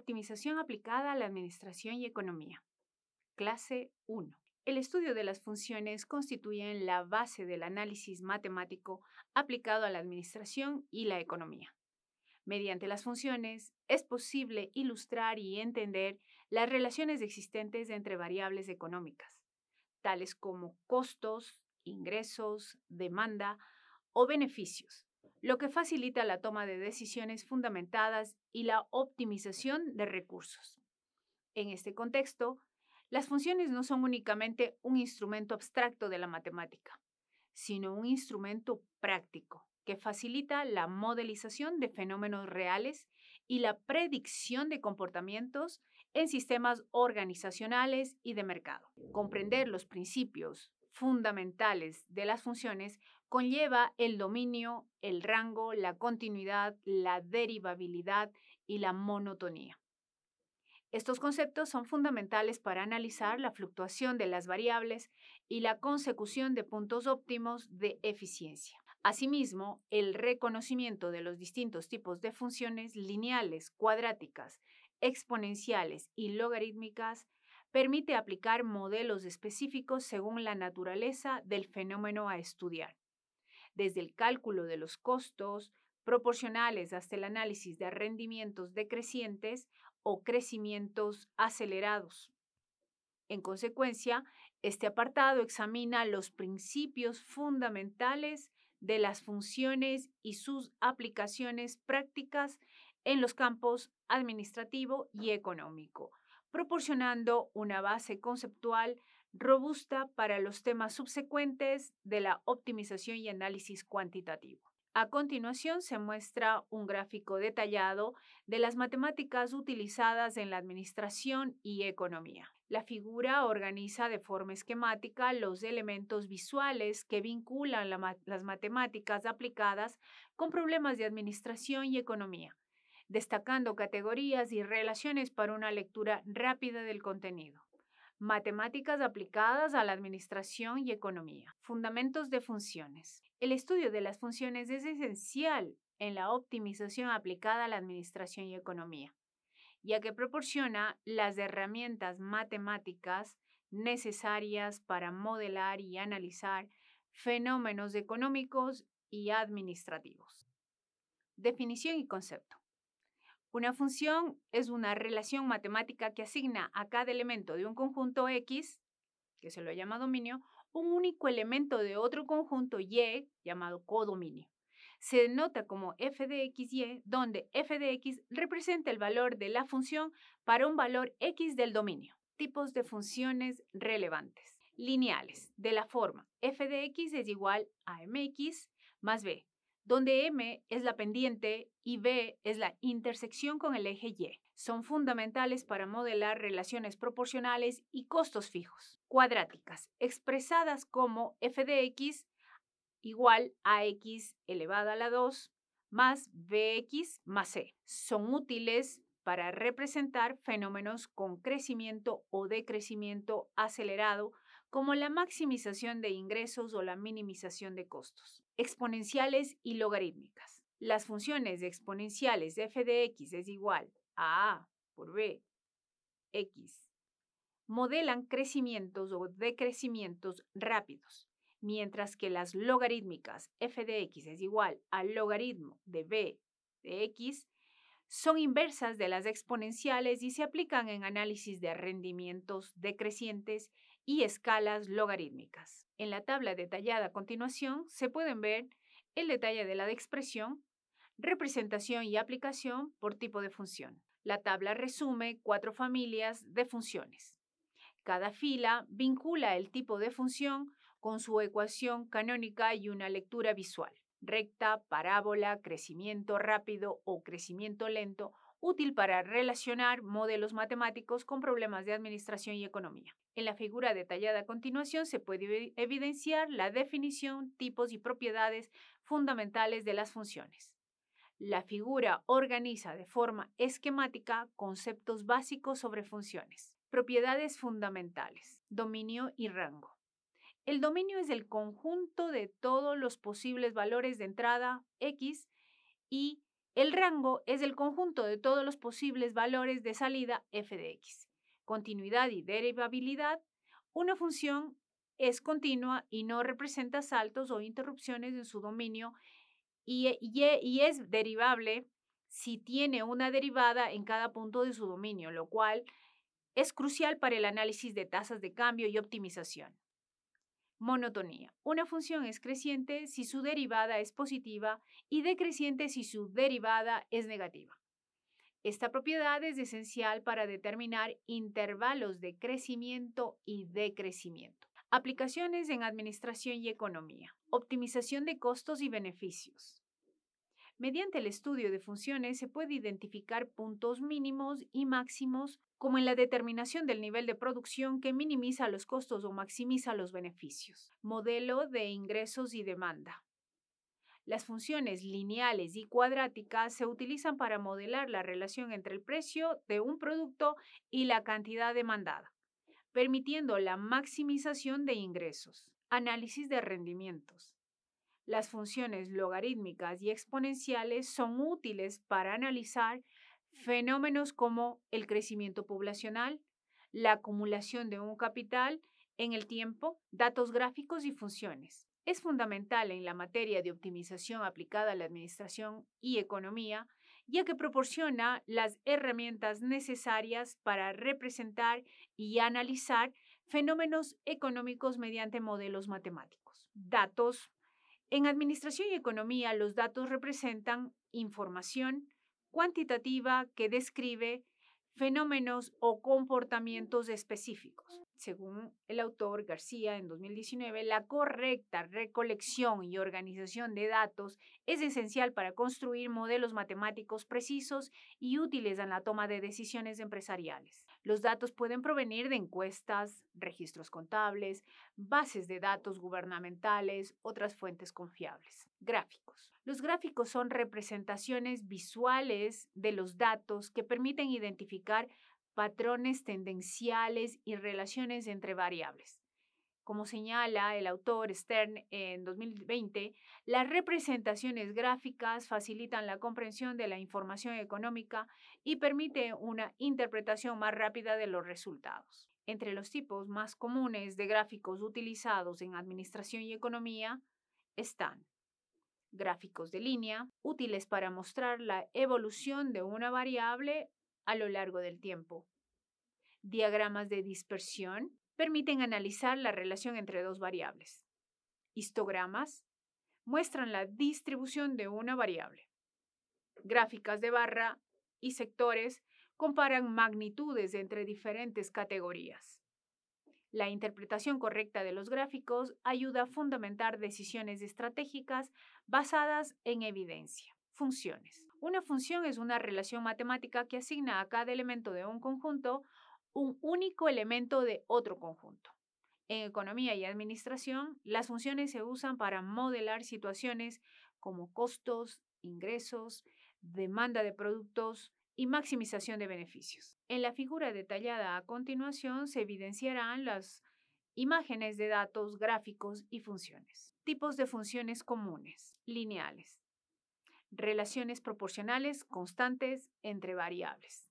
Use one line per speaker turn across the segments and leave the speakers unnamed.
Optimización aplicada a la administración y economía. Clase 1. El estudio de las funciones constituye la base del análisis matemático aplicado a la administración y la economía. Mediante las funciones es posible ilustrar y entender las relaciones existentes entre variables económicas, tales como costos, ingresos, demanda o beneficios, lo que facilita la toma de decisiones fundamentadas y la optimización de recursos. En este contexto, las funciones no son únicamente un instrumento abstracto de la matemática, sino un instrumento práctico que facilita la modelización de fenómenos reales y la predicción de comportamientos en sistemas organizacionales y de mercado. Comprender los principios fundamentales de las funciones conlleva el dominio, el rango, la continuidad, la derivabilidad y la monotonía. Estos conceptos son fundamentales para analizar la fluctuación de las variables y la consecución de puntos óptimos de eficiencia. Asimismo, el reconocimiento de los distintos tipos de funciones lineales, cuadráticas, exponenciales y logarítmicas permite aplicar modelos específicos según la naturaleza del fenómeno a estudiar, desde el cálculo de los costos proporcionales hasta el análisis de rendimientos decrecientes o crecimientos acelerados. En consecuencia, este apartado examina los principios fundamentales de las funciones y sus aplicaciones prácticas en los campos administrativo y económico, proporcionando una base conceptual robusta para los temas subsecuentes de la optimización y análisis cuantitativo. A continuación se muestra un gráfico detallado de las matemáticas utilizadas en la administración y economía. La figura organiza de forma esquemática los elementos visuales que vinculan las matemáticas aplicadas con problemas de administración y economía, destacando categorías y relaciones para una lectura rápida del contenido. Matemáticas aplicadas a la administración y economía. Fundamentos de funciones. El estudio de las funciones es esencial en la optimización aplicada a la administración y economía, ya que proporciona las herramientas matemáticas necesarias para modelar y analizar fenómenos económicos y administrativos. Definición y concepto. Una función es una relación matemática que asigna a cada elemento de un conjunto X, que se lo llama dominio, un único elemento de otro conjunto Y, llamado codominio. Se denota como f de xy, donde f de x representa el valor de la función para un valor x del dominio. Tipos de funciones relevantes. Lineales, de la forma f de x es igual a mx más b, donde m es la pendiente y b es la intersección con el eje y. Son fundamentales para modelar relaciones proporcionales y costos fijos. Cuadráticas, expresadas como f de x igual a x elevado a la 2 más bx más c. Son útiles para representar fenómenos con crecimiento o decrecimiento acelerado, como la maximización de ingresos o la minimización de costos. Exponenciales y logarítmicas. Las funciones exponenciales de f de x es igual a por b, x, modelan crecimientos o decrecimientos rápidos, mientras que las logarítmicas f de x es igual al logaritmo de b de x son inversas de las exponenciales y se aplican en análisis de rendimientos decrecientes y escalas logarítmicas. En la tabla detallada a continuación se pueden ver el detalle de la expresión, representación y aplicación por tipo de función. La tabla resume 4 familias de funciones. Cada fila vincula el tipo de función con su ecuación canónica y una lectura visual: recta, parábola, crecimiento rápido o crecimiento lento, útil para relacionar modelos matemáticos con problemas de administración y economía. En la figura detallada a continuación se puede evidenciar la definición, tipos y propiedades fundamentales de las funciones. La figura organiza de forma esquemática conceptos básicos sobre funciones. Propiedades fundamentales, dominio y rango. El dominio es el conjunto de todos los posibles valores de entrada X y El rango es el conjunto de todos los posibles valores de salida f de x. Continuidad y derivabilidad. Una función es continua y no representa saltos o interrupciones en su dominio y es derivable si tiene una derivada en cada punto de su dominio, lo cual es crucial para el análisis de tasas de cambio y optimización. Monotonía. Una función es creciente si su derivada es positiva y decreciente si su derivada es negativa. Esta propiedad es esencial para determinar intervalos de crecimiento y decrecimiento. Aplicaciones en administración y economía. Optimización de costos y beneficios. Mediante el estudio de funciones se puede identificar puntos mínimos y máximos, como en la determinación del nivel de producción que minimiza los costos o maximiza los beneficios. Modelo de ingresos y demanda. Las funciones lineales y cuadráticas se utilizan para modelar la relación entre el precio de un producto y la cantidad demandada, permitiendo la maximización de ingresos. Análisis de rendimientos. Las funciones logarítmicas y exponenciales son útiles para analizar fenómenos como el crecimiento poblacional, la acumulación de un capital en el tiempo, datos gráficos y funciones. Es fundamental en la materia de optimización aplicada a la administración y economía, ya que proporciona las herramientas necesarias para representar y analizar fenómenos económicos mediante modelos matemáticos. Datos. En administración y economía, los datos representan información cuantitativa que describe fenómenos o comportamientos específicos. Según el autor García en 2019, la correcta recolección y organización de datos es esencial para construir modelos matemáticos precisos y útiles en la toma de decisiones empresariales. Los datos pueden provenir de encuestas, registros contables, bases de datos gubernamentales, otras fuentes confiables. Gráficos. Los gráficos son representaciones visuales de los datos que permiten identificar patrones tendenciales y relaciones entre variables. Como señala el autor Stern en 2020, las representaciones gráficas facilitan la comprensión de la información económica y permiten una interpretación más rápida de los resultados. Entre los tipos más comunes de gráficos utilizados en administración y economía están gráficos de línea, útiles para mostrar la evolución de una variable a lo largo del tiempo. Diagramas de dispersión permiten analizar la relación entre dos variables. Histogramas muestran la distribución de una variable. Gráficas de barra y sectores comparan magnitudes entre diferentes categorías. La interpretación correcta de los gráficos ayuda a fundamentar decisiones estratégicas basadas en evidencia. Funciones. Una función es una relación matemática que asigna a cada elemento de un conjunto un único elemento de otro conjunto. En economía y administración, las funciones se usan para modelar situaciones como costos, ingresos, demanda de productos y maximización de beneficios. En la figura detallada a continuación se evidenciarán las imágenes de datos, gráficos y funciones. Tipos de funciones comunes. Lineales. Relaciones proporcionales constantes entre variables.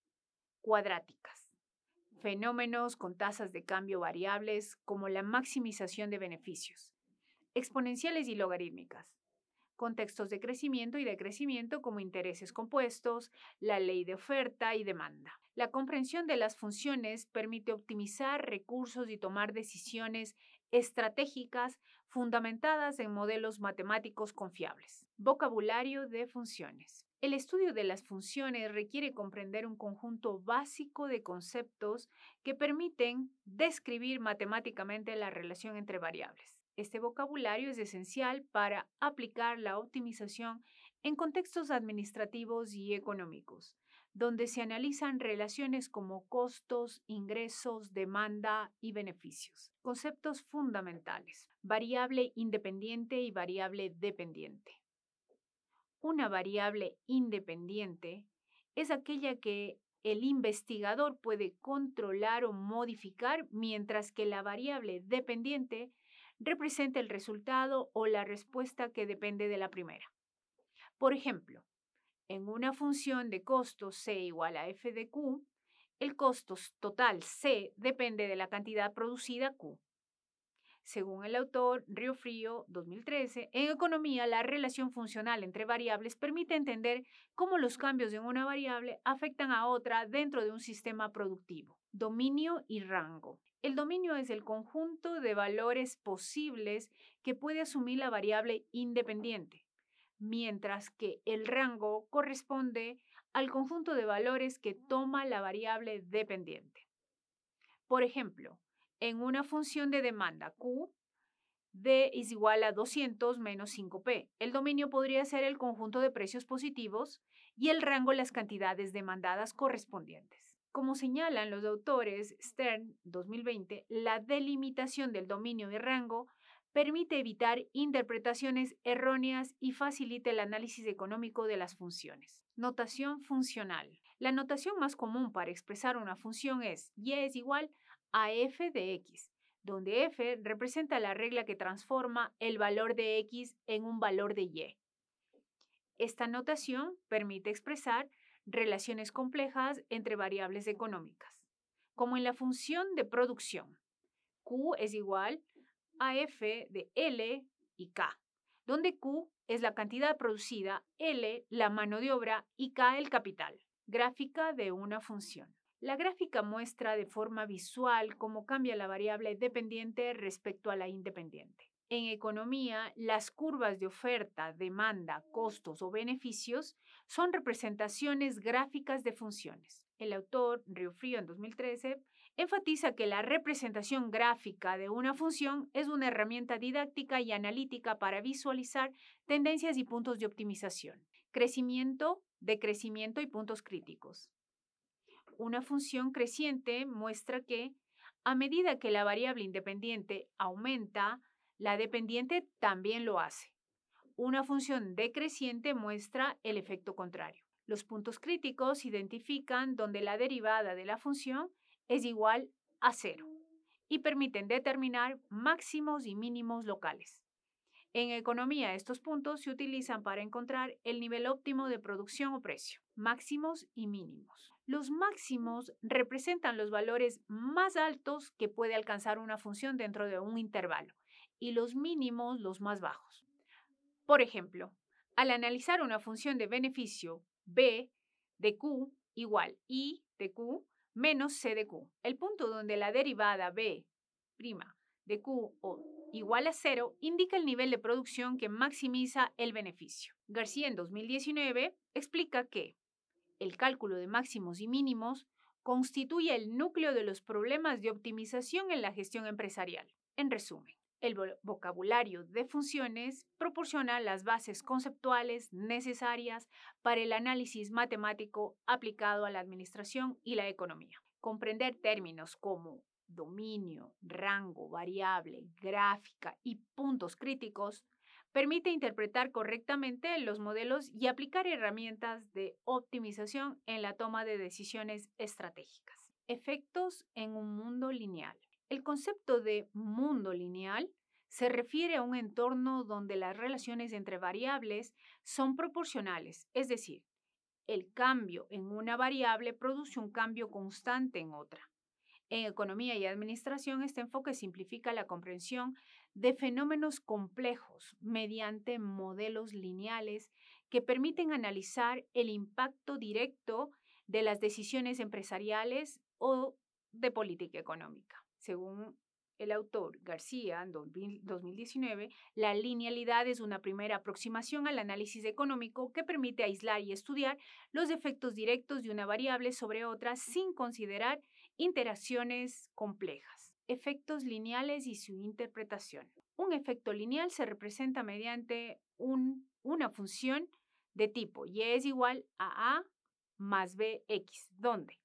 Cuadráticas. Fenómenos con tasas de cambio variables como la maximización de beneficios. Exponenciales y logarítmicas. Contextos de crecimiento y decrecimiento como intereses compuestos, la ley de oferta y demanda. La comprensión de las funciones permite optimizar recursos y tomar decisiones estratégicas fundamentadas en modelos matemáticos confiables. Vocabulario de funciones. El estudio de las funciones requiere comprender un conjunto básico de conceptos que permiten describir matemáticamente la relación entre variables. Este vocabulario es esencial para aplicar la optimización en contextos administrativos y económicos, donde se analizan relaciones como costos, ingresos, demanda y beneficios. Conceptos fundamentales: variable independiente y variable dependiente. Una variable independiente es aquella que el investigador puede controlar o modificar, mientras que la variable dependiente representa el resultado o la respuesta que depende de la primera. Por ejemplo, En una función de costo C igual a f de Q, el costo total C depende de la cantidad producida Q. Según el autor Riofrío 2013, en economía la relación funcional entre variables permite entender cómo los cambios en una variable afectan a otra dentro de un sistema productivo. Dominio y rango. El dominio es el conjunto de valores posibles que puede asumir la variable independiente, mientras que el rango corresponde al conjunto de valores que toma la variable dependiente. Por ejemplo, en una función de demanda Q, D es igual a 200 menos 5P. El dominio podría ser el conjunto de precios positivos y el rango las cantidades demandadas correspondientes. Como señalan los autores Stern 2020, la delimitación del dominio y rango permite evitar interpretaciones erróneas y facilita el análisis económico de las funciones. Notación funcional. La notación más común para expresar una función es y es igual a f de x, donde f representa la regla que transforma el valor de x en un valor de y. Esta notación permite expresar relaciones complejas entre variables económicas, como en la función de producción. Q es igual a f de L y K, donde Q es la cantidad producida, L la mano de obra y K el capital. Gráfica de una función. La gráfica muestra de forma visual cómo cambia la variable dependiente respecto a la independiente. En economía, las curvas de oferta, demanda, costos o beneficios son representaciones gráficas de funciones. El autor, Riofrío en 2013, enfatiza que la representación gráfica de una función es una herramienta didáctica y analítica para visualizar tendencias y puntos de optimización. Crecimiento, decrecimiento y puntos críticos. Una función creciente muestra que, a medida que la variable independiente aumenta, la dependiente también lo hace. Una función decreciente muestra el efecto contrario. Los puntos críticos identifican donde la derivada de la función es igual a cero y permiten determinar máximos y mínimos locales. En economía, estos puntos se utilizan para encontrar el nivel óptimo de producción o precio, máximos y mínimos. Los máximos representan los valores más altos que puede alcanzar una función dentro de un intervalo y los mínimos los más bajos. Por ejemplo, al analizar una función de beneficio B de Q igual I de Q menos C de Q, el punto donde la derivada B' de Q o igual a cero indica el nivel de producción que maximiza el beneficio. García en 2019 explica que el cálculo de máximos y mínimos constituye el núcleo de los problemas de optimización en la gestión empresarial. En resumen, el vocabulario de funciones proporciona las bases conceptuales necesarias para el análisis matemático aplicado a la administración y la economía. Comprender términos como dominio, rango, variable, gráfica y puntos críticos permite interpretar correctamente los modelos y aplicar herramientas de optimización en la toma de decisiones estratégicas. Efectos en un mundo lineal. El concepto de mundo lineal se refiere a un entorno donde las relaciones entre variables son proporcionales, es decir, el cambio en una variable produce un cambio constante en otra. En economía y administración, este enfoque simplifica la comprensión de fenómenos complejos mediante modelos lineales que permiten analizar el impacto directo de las decisiones empresariales o de política económica. Según el autor García, en 2019, la linealidad es una primera aproximación al análisis económico que permite aislar y estudiar los efectos directos de una variable sobre otra sin considerar interacciones complejas. Efectos lineales y su interpretación. Un efecto lineal se representa mediante una función de tipo y es igual a más bx, donde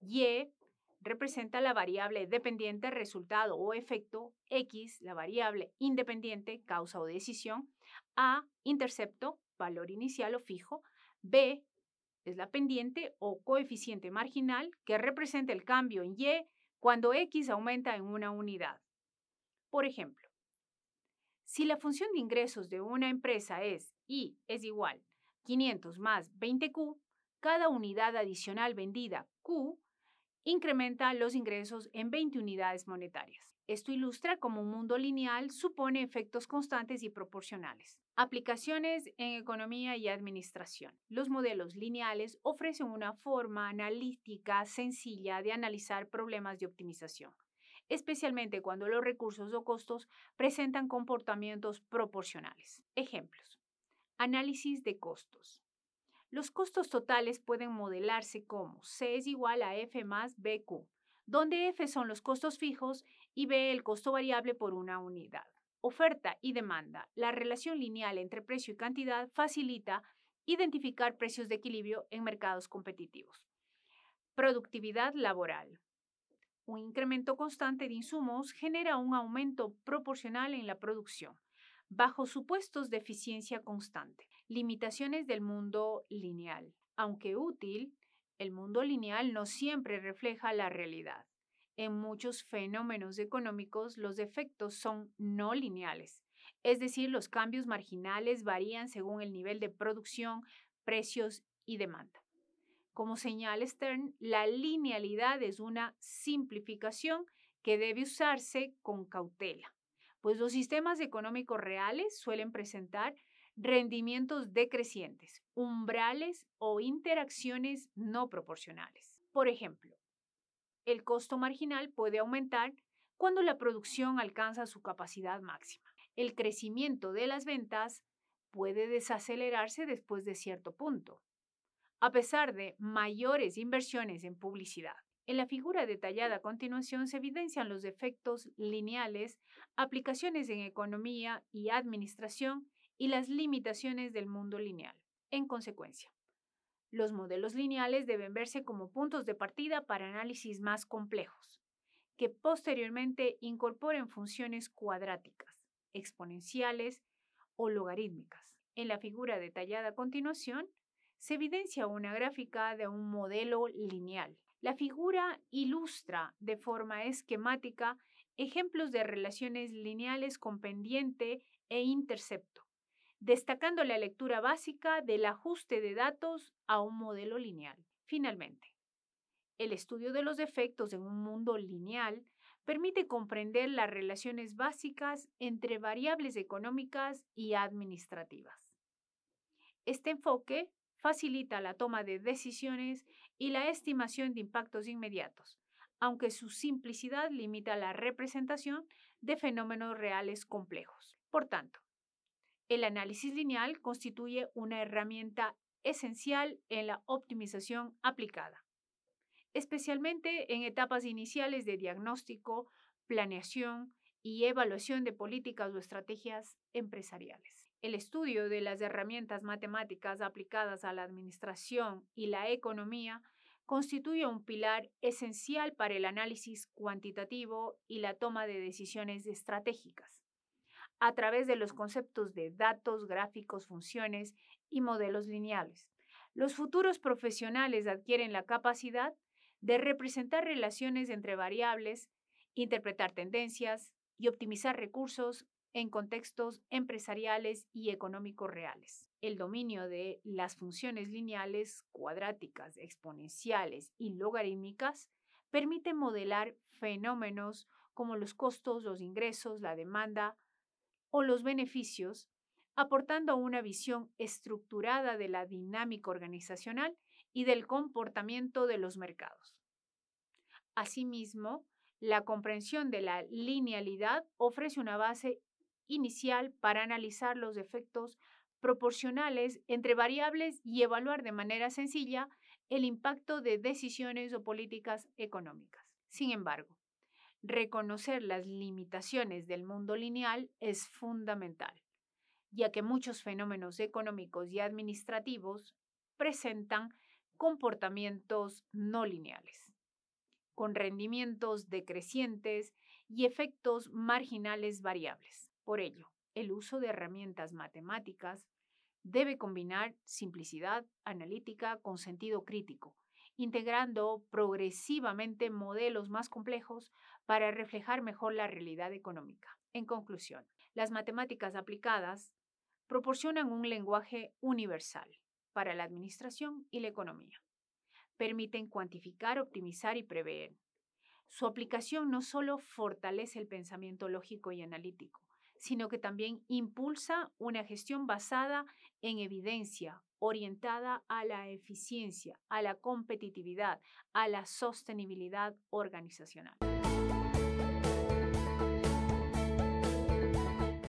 y representa la variable dependiente resultado o efecto, x la variable independiente causa o decisión, a intercepto valor inicial o fijo, b es la pendiente o coeficiente marginal que representa el cambio en y cuando x aumenta en una unidad. Por ejemplo, si la función de ingresos de una empresa es y es igual 500 más 20Q, cada unidad adicional vendida Q incrementa los ingresos en 20 unidades monetarias. Esto ilustra cómo un mundo lineal supone efectos constantes y proporcionales. Aplicaciones en economía y administración. Los modelos lineales ofrecen una forma analítica sencilla de analizar problemas de optimización, especialmente cuando los recursos o costos presentan comportamientos proporcionales. Ejemplos. Análisis de costos. Los costos totales pueden modelarse como C es igual a F más BQ, donde F son los costos fijos y B el costo variable por una unidad. Oferta y demanda. La relación lineal entre precio y cantidad facilita identificar precios de equilibrio en mercados competitivos. Productividad laboral. Un incremento constante de insumos genera un aumento proporcional en la producción, bajo supuestos de eficiencia constante. Limitaciones del mundo lineal. Aunque útil, el mundo lineal no siempre refleja la realidad. En muchos fenómenos económicos, los efectos son no lineales, es decir, los cambios marginales varían según el nivel de producción, precios y demanda. Como señala Stern, la linealidad es una simplificación que debe usarse con cautela, pues los sistemas económicos reales suelen presentar rendimientos decrecientes, umbrales o interacciones no proporcionales. Por ejemplo, el costo marginal puede aumentar cuando la producción alcanza su capacidad máxima. El crecimiento de las ventas puede desacelerarse después de cierto punto, a pesar de mayores inversiones en publicidad. En la figura detallada a continuación se evidencian los efectos lineales, aplicaciones en economía y administración y las limitaciones del mundo lineal. En consecuencia, los modelos lineales deben verse como puntos de partida para análisis más complejos, que posteriormente incorporen funciones cuadráticas, exponenciales o logarítmicas. En la figura detallada a continuación, se evidencia una gráfica de un modelo lineal. La figura ilustra de forma esquemática ejemplos de relaciones lineales con pendiente e intercepto, destacando la lectura básica del ajuste de datos a un modelo lineal. Finalmente, el estudio de los efectos en un mundo lineal permite comprender las relaciones básicas entre variables económicas y administrativas. Este enfoque facilita la toma de decisiones y la estimación de impactos inmediatos, aunque su simplicidad limita la representación de fenómenos reales complejos. Por tanto, el análisis lineal constituye una herramienta esencial en la optimización aplicada, especialmente en etapas iniciales de diagnóstico, planeación y evaluación de políticas o estrategias empresariales. El estudio de las herramientas matemáticas aplicadas a la administración y la economía constituye un pilar esencial para el análisis cuantitativo y la toma de decisiones estratégicas, a través de los conceptos de datos, gráficos, funciones y modelos lineales. Los futuros profesionales adquieren la capacidad de representar relaciones entre variables, interpretar tendencias y optimizar recursos en contextos empresariales y económicos reales. El dominio de las funciones lineales, cuadráticas, exponenciales y logarítmicas permite modelar fenómenos como los costos, los ingresos, la demanda o los beneficios, aportando una visión estructurada de la dinámica organizacional y del comportamiento de los mercados. Asimismo, la comprensión de la linealidad ofrece una base inicial para analizar los efectos proporcionales entre variables y evaluar de manera sencilla el impacto de decisiones o políticas económicas. Sin embargo, reconocer las limitaciones del mundo lineal es fundamental, ya que muchos fenómenos económicos y administrativos presentan comportamientos no lineales, con rendimientos decrecientes y efectos marginales variables. Por ello, el uso de herramientas matemáticas debe combinar simplicidad analítica con sentido crítico, integrando progresivamente modelos más complejos para reflejar mejor la realidad económica. En conclusión, las matemáticas aplicadas proporcionan un lenguaje universal para la administración y la economía. Permiten cuantificar, optimizar y prever. Su aplicación no solo fortalece el pensamiento lógico y analítico, sino que también impulsa una gestión basada en evidencia, orientada a la eficiencia, a la competitividad, a la sostenibilidad organizacional.